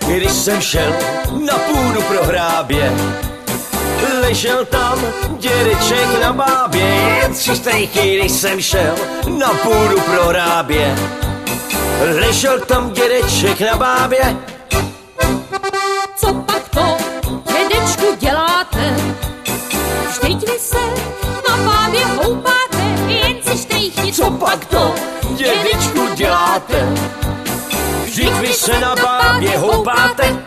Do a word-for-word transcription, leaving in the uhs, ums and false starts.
když jsem šel na půdu pro hrábě. Ležel tam dědeček na bábě, jen tři stejky, když jsem šel na půdu pro hrábě. Ležel tam dědeček na bábě. Co pak to, dědečku, děláte? Vždyť vy se na bábě houpáte, jen si štejchni. Co pak to, dědečku, děláte? Vždyť vy se na bábě houpáte.